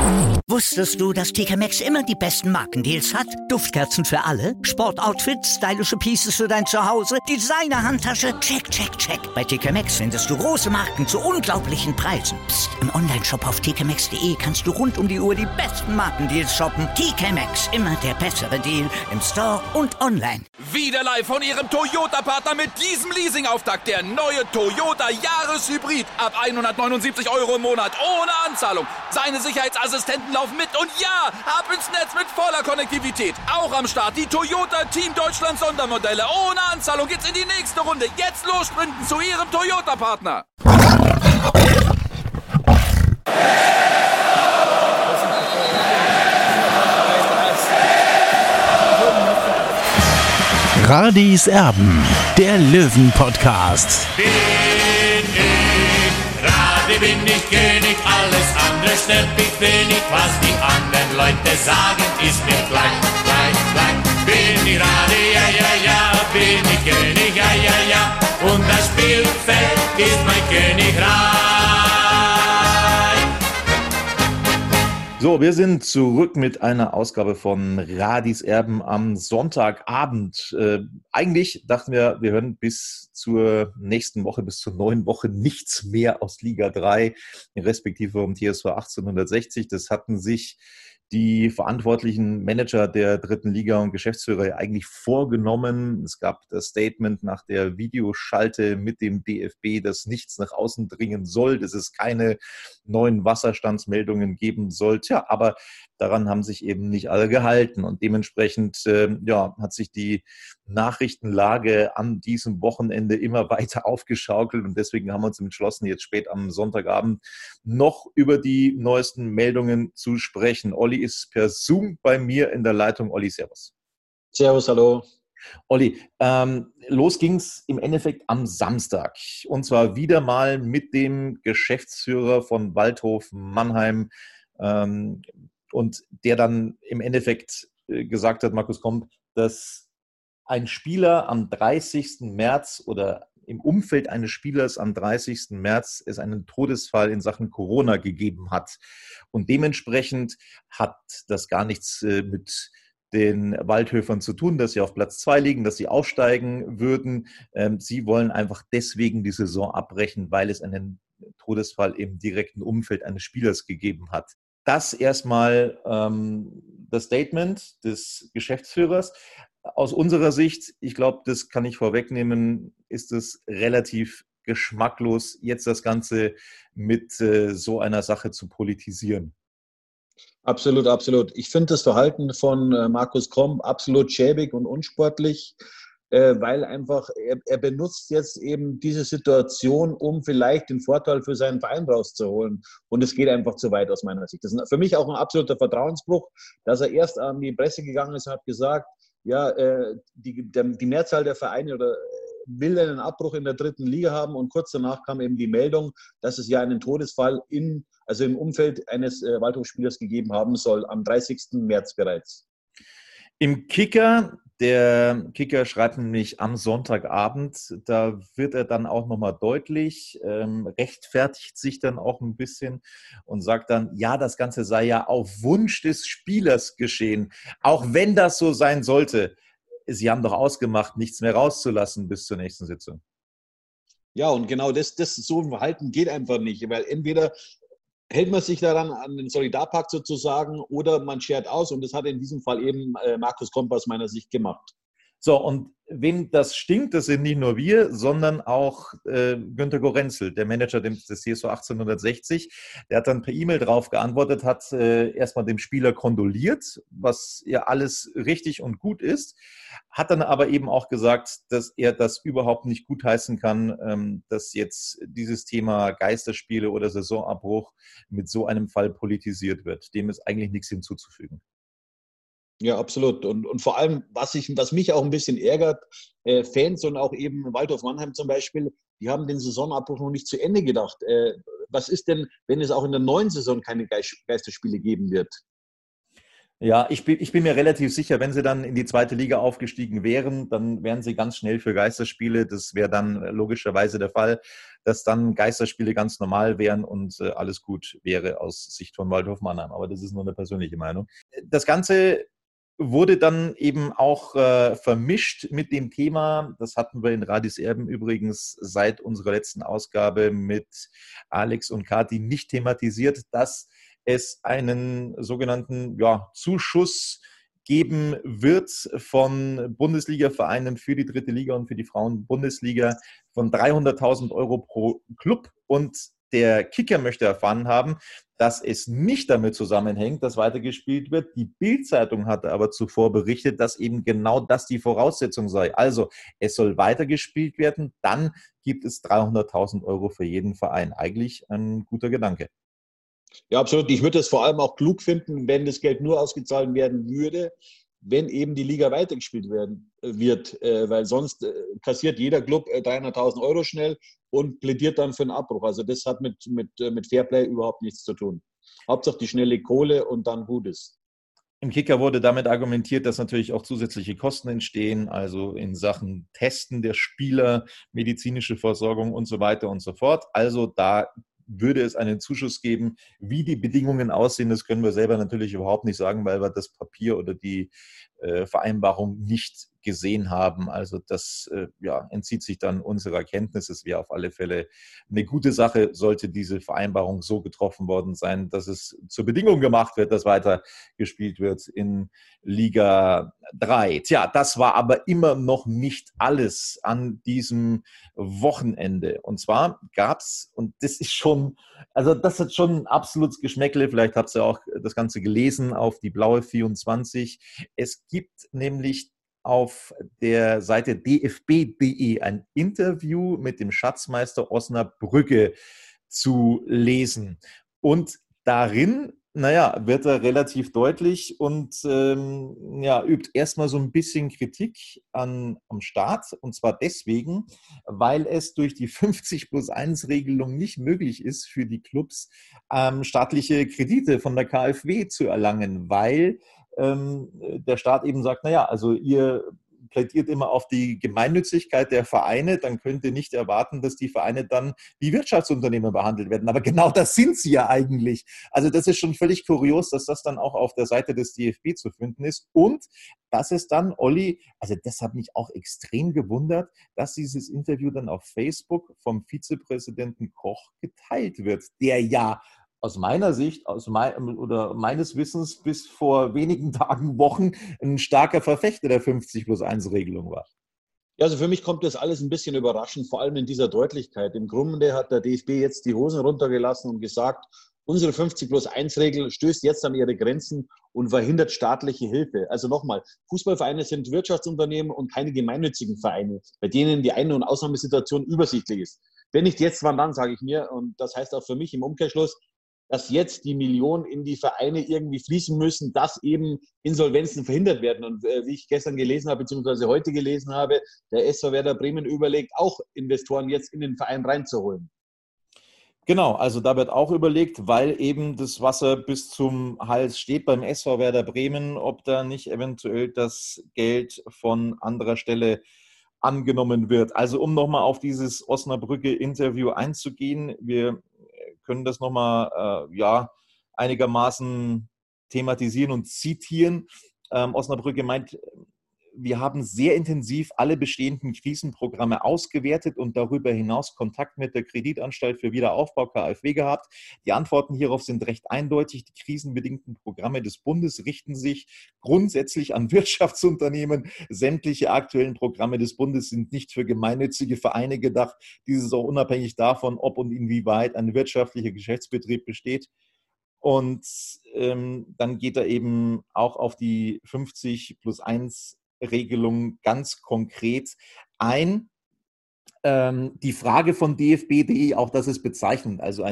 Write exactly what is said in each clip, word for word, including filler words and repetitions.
Wusstest du, dass T K Maxx immer die besten Markendeals hat? Duftkerzen für alle, Sportoutfits, stylische Pieces für dein Zuhause, Designer-Handtasche, check, check, check. Bei T K Maxx findest du große Marken zu unglaublichen Preisen. Psst. Im Onlineshop auf t k maxx punkt d e kannst du rund um die Uhr die besten Markendeals shoppen. T K Maxx, immer der bessere Deal im Store und online. Wieder live von Ihrem Toyota-Partner mit diesem Leasing-Auftakt. Der neue Toyota Jahreshybrid. Ab hundertneunundsiebzig Euro im Monat. Ohne Anzahlung. Seine Sicherheitsassistenten laufen mit. Und ja, ab ins Netz mit voller Konnektivität. Auch am Start die Toyota Team Deutschland Sondermodelle. Ohne Anzahlung geht's in die nächste Runde. Jetzt los sprinten zu Ihrem Toyota-Partner. Radis Erben, der Löwen-Podcast. Bin ich, Radi bin ich König, alles andere stört mich wenig. Was die anderen Leute sagen, ist mir gleich, gleich, gleich. Bin ich Radi, ja, ja, ja, bin ich König, ja, ja, ja. Und das Spielfeld ist mein Königreich. So, wir sind zurück mit einer Ausgabe von Radis Erben am Sonntagabend. Äh, eigentlich dachten wir, wir hören bis zur nächsten Woche, bis zur neuen Woche nichts mehr aus Liga drei, respektive um T S V achtzehnhundertsechzig. Das hatten sich die verantwortlichen Manager der dritten Liga und Geschäftsführer eigentlich vorgenommen. Es gab das Statement nach der Videoschalte mit dem D F B, dass nichts nach außen dringen soll, dass es keine neuen Wasserstandsmeldungen geben soll. Tja, aber daran haben sich eben nicht alle gehalten. Und dementsprechend äh, ja, hat sich die Nachrichtenlage an diesem Wochenende immer weiter aufgeschaukelt. Und deswegen haben wir uns entschlossen, jetzt spät am Sonntagabend noch über die neuesten Meldungen zu sprechen. Olli ist per Zoom bei mir in der Leitung. Olli, servus. Servus, hallo. Olli, ähm, los ging's im Endeffekt am Samstag. Und zwar wieder mal mit dem Geschäftsführer von Waldhof Mannheim, ähm, und der dann im Endeffekt gesagt hat, Markus Komp, dass ein Spieler am dreißigsten März oder im Umfeld eines Spielers am dreißigsten März es einen Todesfall in Sachen Corona gegeben hat. Und dementsprechend hat das gar nichts mit den Waldhöfern zu tun, dass sie auf Platz zwei liegen, dass sie aufsteigen würden. Sie wollen einfach deswegen die Saison abbrechen, weil es einen Todesfall im direkten Umfeld eines Spielers gegeben hat. Das erstmal ähm, das Statement des Geschäftsführers. Aus unserer Sicht, ich glaube, das kann ich vorwegnehmen, ist es relativ geschmacklos, jetzt das Ganze mit äh, so einer Sache zu politisieren. Absolut, absolut. Ich finde das Verhalten von äh, Markus Komp absolut schäbig und unsportlich, äh, weil einfach er, er benutzt jetzt eben diese Situation, um vielleicht den Vorteil für seinen Verein rauszuholen. Und es geht einfach zu weit aus meiner Sicht. Das ist für mich auch ein absoluter Vertrauensbruch, dass er erst an die Presse gegangen ist und hat gesagt, ja, äh, die, der, die Mehrzahl der Vereine oder will einen Abbruch in der dritten Liga haben, und kurz danach kam eben die Meldung, dass es ja einen Todesfall in, also im Umfeld eines äh, Waldhofspielers gegeben haben soll, am dreißigsten März bereits. Im Kicker, der Kicker schreibt nämlich am Sonntagabend, da wird er dann auch nochmal deutlich, ähm, rechtfertigt sich dann auch ein bisschen und sagt dann, ja, das Ganze sei ja auf Wunsch des Spielers geschehen, auch wenn das so sein sollte. Sie haben doch ausgemacht, nichts mehr rauszulassen bis zur nächsten Sitzung. Ja, und genau das, das so ein Verhalten geht einfach nicht, weil entweder hält man sich daran an den Solidarpakt sozusagen oder man schert aus, und das hat in diesem Fall eben äh, Markus Komp aus meiner Sicht gemacht. So, und wem das stinkt, das sind nicht nur wir, sondern auch äh, Günter Gorenzel, der Manager des, des T S V achtzehnhundertsechzig. Der hat dann per E-Mail drauf geantwortet, hat äh, erstmal dem Spieler kondoliert, was ja alles richtig und gut ist, hat dann aber eben auch gesagt, dass er das überhaupt nicht gutheißen kann, ähm, dass jetzt dieses Thema Geisterspiele oder Saisonabbruch mit so einem Fall politisiert wird. Dem ist eigentlich nichts hinzuzufügen. Ja, absolut. Und, und vor allem, was, ich, was mich auch ein bisschen ärgert, äh, Fans und auch eben Waldhof Mannheim zum Beispiel, die haben den Saisonabbruch noch nicht zu Ende gedacht. Äh, was ist denn, wenn es auch in der neuen Saison keine Geisterspiele geben wird? Ja, ich bin, ich bin mir relativ sicher, wenn sie dann in die zweite Liga aufgestiegen wären, dann wären sie ganz schnell für Geisterspiele. Das wäre dann logischerweise der Fall, dass dann Geisterspiele ganz normal wären und äh, alles gut wäre aus Sicht von Waldhof Mannheim. Aber das ist nur eine persönliche Meinung. Das Ganze wurde dann eben auch äh, vermischt mit dem Thema, das hatten wir in Radis Erben übrigens seit unserer letzten Ausgabe mit Alex und Kati nicht thematisiert, dass es einen sogenannten ja, Zuschuss geben wird von Bundesliga-Vereinen für die dritte Liga und für die Frauen-Bundesliga von dreihunderttausend Euro pro Club. Und der Kicker möchte erfahren haben, dass es nicht damit zusammenhängt, dass weitergespielt wird. Die Bild-Zeitung hatte aber zuvor berichtet, dass eben genau das die Voraussetzung sei. Also es soll weitergespielt werden, dann gibt es dreihunderttausend Euro für jeden Verein. Eigentlich ein guter Gedanke. Ja, absolut. Ich würde es vor allem auch klug finden, wenn das Geld nur ausgezahlt werden würde, wenn eben die Liga weitergespielt werden wird, äh, weil sonst äh, kassiert jeder Club äh, dreihunderttausend Euro schnell und plädiert dann für einen Abbruch. Also das hat mit, mit, äh, mit Fairplay überhaupt nichts zu tun. Hauptsache die schnelle Kohle und dann gut ist. Im Kicker wurde damit argumentiert, dass natürlich auch zusätzliche Kosten entstehen, also in Sachen Testen der Spieler, medizinische Versorgung und so weiter und so fort. Also da würde es einen Zuschuss geben. Wie die Bedingungen aussehen, das können wir selber natürlich überhaupt nicht sagen, weil wir das Papier oder die äh, Vereinbarung nicht gesehen haben. Also das äh, ja, entzieht sich dann unserer Kenntnis. Es wäre auf alle Fälle eine gute Sache, sollte diese Vereinbarung so getroffen worden sein, dass es zur Bedingung gemacht wird, dass weiter gespielt wird in Liga drei. Tja, das war aber immer noch nicht alles an diesem Wochenende. Und zwar gab es, und das ist schon, also das hat schon ein absolutes Geschmäckle, vielleicht habt ihr auch das Ganze gelesen auf die Blaue vierundzwanzig. Es gibt nämlich auf der Seite d f b punkt d e ein Interview mit dem Schatzmeister Osnabrücke zu lesen. Und darin, naja, wird er relativ deutlich und ähm, ja, übt erstmal so ein bisschen Kritik an, am Staat. Und zwar deswegen, weil es durch die fünfzig plus eins Regelung nicht möglich ist, für die Clubs ähm, staatliche Kredite von der K f W zu erlangen, weil ähm, der Staat eben sagt, naja, also ihr plädiert immer auf die Gemeinnützigkeit der Vereine, dann könnt ihr nicht erwarten, dass die Vereine dann wie Wirtschaftsunternehmen behandelt werden. Aber genau das sind sie ja eigentlich. Also das ist schon völlig kurios, dass das dann auch auf der Seite des D F B zu finden ist. Und dass es dann, Olli, also das hat mich auch extrem gewundert, dass dieses Interview dann auf Facebook vom Vizepräsidenten Koch geteilt wird, der ja aus meiner Sicht, aus mein, oder meines Wissens bis vor wenigen Tagen, Wochen ein starker Verfechter der fünfzig plus eins Regelung war. Ja, also für mich kommt das alles ein bisschen überraschend, vor allem in dieser Deutlichkeit. Im Grunde hat der D F B jetzt die Hosen runtergelassen und gesagt, unsere fünfzig plus eins Regel stößt jetzt an ihre Grenzen und verhindert staatliche Hilfe. Also nochmal, Fußballvereine sind Wirtschaftsunternehmen und keine gemeinnützigen Vereine, bei denen die Ein- und Ausnahmesituation übersichtlich ist. Wenn nicht jetzt, wann dann, sage ich mir. Und das heißt auch für mich im Umkehrschluss, dass jetzt die Millionen in die Vereine irgendwie fließen müssen, dass eben Insolvenzen verhindert werden. Und äh, wie ich gestern gelesen habe, beziehungsweise heute gelesen habe, der S V Werder Bremen überlegt, auch Investoren jetzt in den Verein reinzuholen. Genau, also da wird auch überlegt, weil eben das Wasser bis zum Hals steht beim S V Werder Bremen, ob da nicht eventuell das Geld von anderer Stelle angenommen wird. Also um nochmal auf dieses Osnabrücke-Interview einzugehen, wir können das nochmal äh, ja, einigermaßen thematisieren und zitieren. Ähm, Osnabrücke meint, wir haben sehr intensiv alle bestehenden Krisenprogramme ausgewertet und darüber hinaus Kontakt mit der Kreditanstalt für Wiederaufbau K f W gehabt. Die Antworten hierauf sind recht eindeutig. Die krisenbedingten Programme des Bundes richten sich grundsätzlich an Wirtschaftsunternehmen. Sämtliche aktuellen Programme des Bundes sind nicht für gemeinnützige Vereine gedacht. Dieses auch unabhängig davon, ob und inwieweit ein wirtschaftlicher Geschäftsbetrieb besteht. Und ähm, dann geht er eben auch auf die fünfzig plus eins Regelung ganz konkret ein. Ähm, die Frage von d f b punkt d e, auch das ist bezeichnend, also ein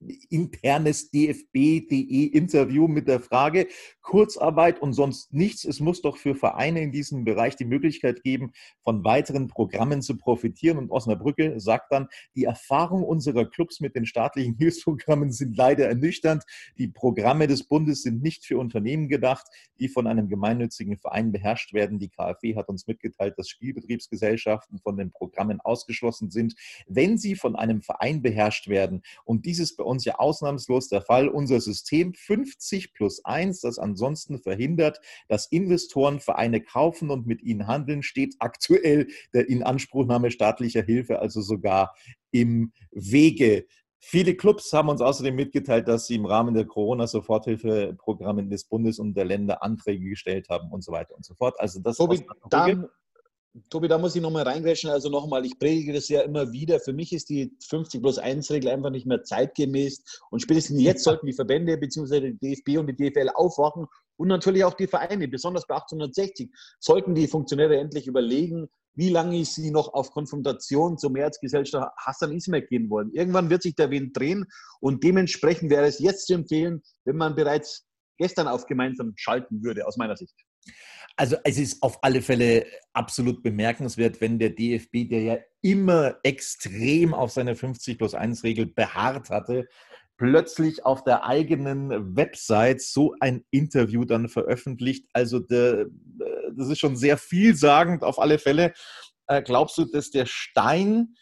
internes D F B punkt de Interview mit der Frage, Kurzarbeit und sonst nichts. Es muss doch für Vereine in diesem Bereich die Möglichkeit geben, von weiteren Programmen zu profitieren. Und Osnabrücke sagt dann, die Erfahrung unserer Clubs mit den staatlichen Hilfsprogrammen sind leider ernüchternd. Die Programme des Bundes sind nicht für Unternehmen gedacht, die von einem gemeinnützigen Verein beherrscht werden. Die KfW hat uns mitgeteilt, dass Spielbetriebsgesellschaften von den Programmen ausgeschlossen sind, wenn sie von einem Verein beherrscht werden. Und dies ist bei uns ja ausnahmslos der Fall. Unser System fünfzig plus eins, das ansonsten verhindert, dass Investoren Vereine kaufen und mit ihnen handeln, steht aktuell der Inanspruchnahme staatlicher Hilfe also sogar im Wege. Viele Clubs haben uns außerdem mitgeteilt, dass sie im Rahmen der Corona-Soforthilfeprogramme des Bundes und der Länder Anträge gestellt haben und so weiter und so fort. Also das Tobi, da, Tobi, da muss ich nochmal reingrätschen. Also nochmal, ich predige das ja immer wieder. Für mich ist die fünfzig plus eins Regel einfach nicht mehr zeitgemäß. Und spätestens jetzt sollten die Verbände bzw. die D F B und die D F L aufwachen und natürlich auch die Vereine, besonders bei achtzehnhundertsechzig, sollten die Funktionäre endlich überlegen, wie lange sie noch auf Konfrontation zur Mehrheitsgesellschaft Hassan Ismail gehen wollen. Irgendwann wird sich der Wind drehen und dementsprechend wäre es jetzt zu empfehlen, wenn man bereits gestern auf gemeinsam schalten würde, aus meiner Sicht. Also es ist auf alle Fälle absolut bemerkenswert, wenn der D F B, der ja immer extrem auf seine fünfzig plus eins Regel beharrt hatte, plötzlich auf der eigenen Website so ein Interview dann veröffentlicht. Also der, das ist schon sehr vielsagend auf alle Fälle. Glaubst du, dass der Stein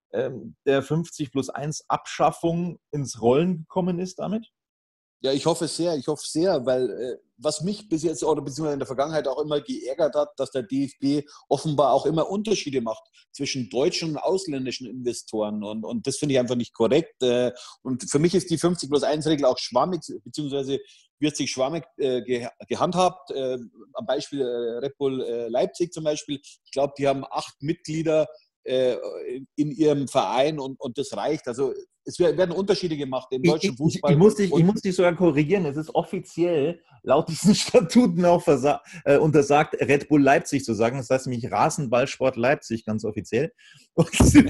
der fünfzig plus eins Abschaffung ins Rollen gekommen ist damit? Ja, ich hoffe sehr, ich hoffe sehr, weil äh, was mich bis jetzt oder beziehungsweise in der Vergangenheit auch immer geärgert hat, dass der D F B offenbar auch immer Unterschiede macht zwischen deutschen und ausländischen Investoren und, und das finde ich einfach nicht korrekt. Äh, und für mich ist die fünfzig plus eins Regel auch schwammig, beziehungsweise wird sich schwammig äh, ge gehandhabt. Äh, am Beispiel äh, Red Bull äh, Leipzig zum Beispiel. Ich glaube, die haben acht Mitglieder äh, in ihrem Verein und, und das reicht. Also es werden Unterschiede gemacht im deutschen Fußball. Ich, ich, ich, muss dich, ich muss dich sogar korrigieren. Es ist offiziell laut diesen Statuten auch äh, untersagt, Red Bull Leipzig zu sagen. Das heißt nämlich Rasenballsport Leipzig, ganz offiziell. Und,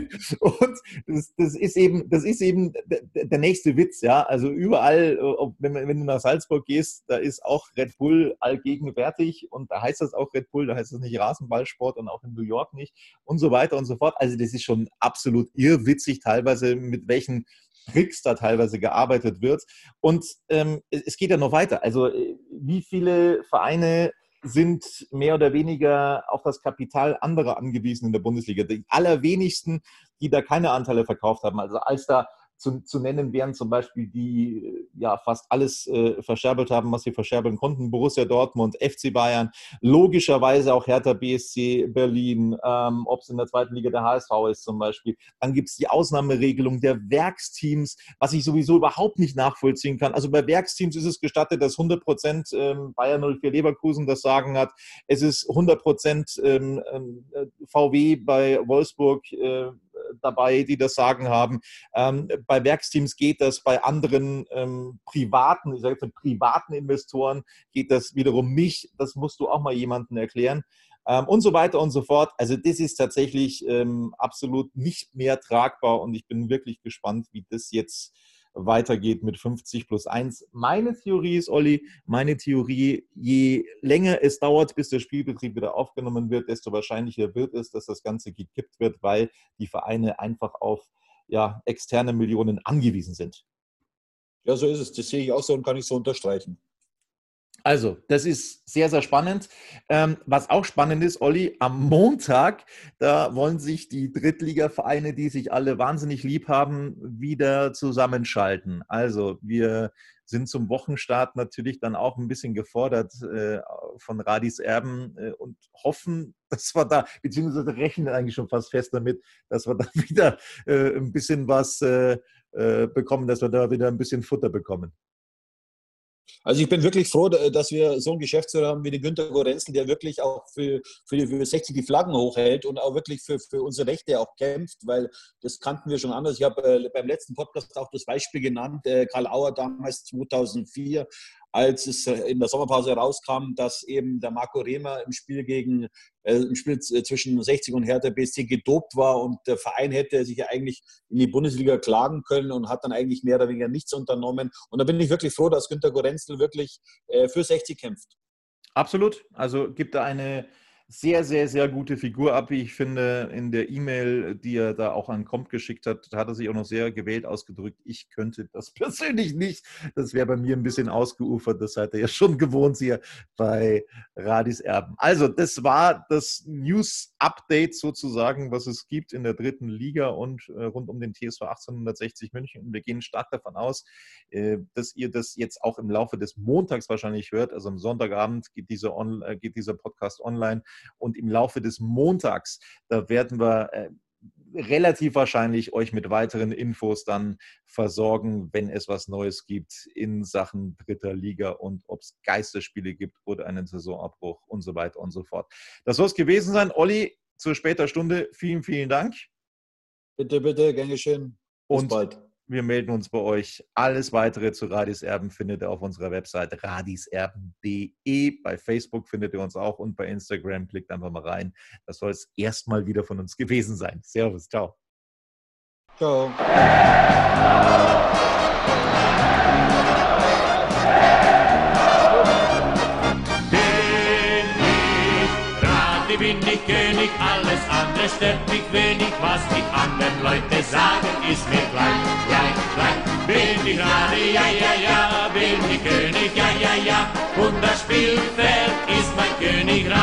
und das, das, ist eben, das ist eben der, der nächste Witz. Ja? Also überall, ob, wenn, wenn du nach Salzburg gehst, da ist auch Red Bull allgegenwärtig und da heißt das auch Red Bull, da heißt das nicht Rasenballsport und auch in New York nicht und so weiter und so fort. Also das ist schon absolut irrwitzig teilweise, mit welchen Tricks da teilweise gearbeitet wird. Und ähm, es geht ja noch weiter. Also wie viele Vereine sind mehr oder weniger auf das Kapital anderer angewiesen in der Bundesliga? Die allerwenigsten, die da keine Anteile verkauft haben. Also als da zu, zu nennen wären zum Beispiel die ja fast alles äh, verscherbelt haben, was sie verscherbeln konnten. Borussia Dortmund, F C Bayern, logischerweise auch Hertha B S C Berlin, ähm, ob es in der zweiten Liga der H S V ist zum Beispiel. Dann gibt es die Ausnahmeregelung der Werksteams, was ich sowieso überhaupt nicht nachvollziehen kann. Also bei Werksteams ist es gestattet, dass hundert Prozent ähm, Bayer null vier Leverkusen das Sagen hat. Es ist hundert Prozent ähm, äh, V W bei Wolfsburg äh, dabei, die das Sagen haben. Ähm, bei Werksteams geht das, bei anderen ähm, privaten, ich sage jetzt privaten Investoren geht das wiederum nicht. Das musst du auch mal jemandem erklären. Ähm, und so weiter und so fort. Also das ist tatsächlich ähm, absolut nicht mehr tragbar und ich bin wirklich gespannt, wie das jetzt weitergeht mit fünfzig plus eins. Meine Theorie ist, Olli, meine Theorie, je länger es dauert, bis der Spielbetrieb wieder aufgenommen wird, desto wahrscheinlicher wird es, dass das Ganze gekippt wird, weil die Vereine einfach auf ja, externe Millionen angewiesen sind. Ja, so ist es. Das sehe ich auch so und kann ich so unterstreichen. Also, das ist sehr, sehr spannend. Ähm, was auch spannend ist, Olli, am Montag, da wollen sich die Drittligavereine, die sich alle wahnsinnig lieb haben, wieder zusammenschalten. Also, wir sind zum Wochenstart natürlich dann auch ein bisschen gefordert äh, von Radis Erben äh, und hoffen, dass wir da, beziehungsweise rechnen eigentlich schon fast fest damit, dass wir da wieder äh, ein bisschen was äh, äh, bekommen, dass wir da wieder ein bisschen Futter bekommen. Also ich bin wirklich froh, dass wir so einen Geschäftsführer haben wie den Günter Gorenzel, der wirklich auch für, für, die, für sechzig die Flaggen hochhält und auch wirklich für, für unsere Rechte auch kämpft, weil das kannten wir schon anders. Ich habe äh, beim letzten Podcast auch das Beispiel genannt, äh, Karl Auer damals zweitausendvier, als es in der Sommerpause rauskam, dass eben der Marco Rehmer im Spiel gegen äh, im Spiel zwischen sechzig und Hertha B S C gedopt war und der Verein hätte sich ja eigentlich in die Bundesliga klagen können und hat dann eigentlich mehr oder weniger nichts unternommen. Und da bin ich wirklich froh, dass Günter Gorenzel wirklich äh, für sechzig kämpft. Absolut. Also gibt da eine sehr, sehr, sehr gute Figur ab, wie ich finde. In der E-Mail, die er da auch an Comp geschickt hat, hat er sich auch noch sehr gewählt ausgedrückt. Ich könnte das persönlich nicht. Das wäre bei mir ein bisschen ausgeufert. Das seid ihr ja schon gewohnt hier bei Radis Erben. Also das war das News-Update sozusagen, was es gibt in der dritten Liga und äh, rund um den T S V achtzehnhundertsechzig München. Und wir gehen stark davon aus, äh, dass ihr das jetzt auch im Laufe des Montags wahrscheinlich hört. Also am Sonntagabend geht dieser, on, äh, geht dieser Podcast online. Und im Laufe des Montags, da werden wir äh, relativ wahrscheinlich euch mit weiteren Infos dann versorgen, wenn es was Neues gibt in Sachen dritter Liga und ob es Geisterspiele gibt oder einen Saisonabbruch und so weiter und so fort. Das soll es gewesen sein. Olli, zur später Stunde, vielen, vielen Dank. Bitte, bitte, gern geschehen. Bis und bald. Wir melden uns bei euch. Alles Weitere zu Radis Erben findet ihr auf unserer Website radiserben punkt de. Bei Facebook findet ihr uns auch und bei Instagram. Klickt einfach mal rein. Das soll es erstmal wieder von uns gewesen sein. Servus, ciao. Ciao. Bin ich König, alles andere stört mich wenig, was die anderen Leute sagen, ist mir gleich, gleich, gleich. Bin ich Rade, ja, ja, ja, bin ich König, ja, ja, ja, und das Spielfeld ist mein Königreich.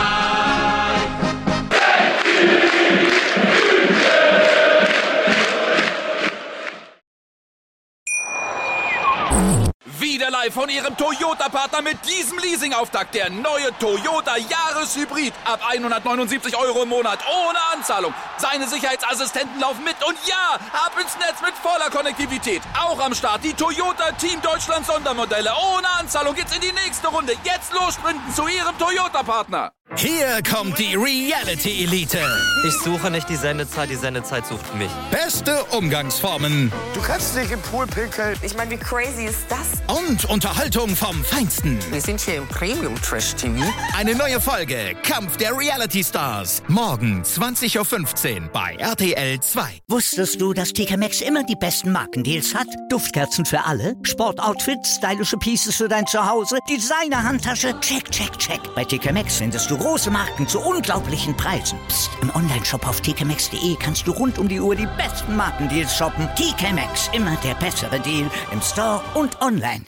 Wieder live von Ihrem Toyota-Partner mit diesem Leasing-Auftakt. Der neue Toyota Jahreshybrid. Ab hundertneunundsiebzig Euro im Monat. Ohne Anzahlung. Seine Sicherheitsassistenten laufen mit. Und ja, ab ins Netz mit voller Konnektivität. Auch am Start die Toyota Team Deutschland Sondermodelle. Ohne Anzahlung geht's in die nächste Runde. Jetzt los sprinten zu Ihrem Toyota-Partner. Hier kommt die Reality Elite. Ich suche nicht die Sendezeit, die Sendezeit sucht mich. Beste Umgangsformen. Du kannst nicht im Pool pinkeln. Ich meine, wie crazy ist das? Und Unterhaltung vom Feinsten. Wir sind hier im Premium-Trash-T V. Eine neue Folge Kampf der Reality Stars. Morgen zwanzig Uhr fünfzehn bei R T L zwei. Wusstest du, dass T K Maxx immer die besten Markendeals hat? Duftkerzen für alle, Sportoutfits, stylische Pieces für dein Zuhause, Designer-Handtasche, check, check, check. Bei T K Maxx findest du große Marken zu unglaublichen Preisen. Psst. Im Onlineshop auf t k maxx punkt de kannst du rund um die Uhr die besten Markendeals shoppen. T K Maxx, immer der bessere Deal im Store und online.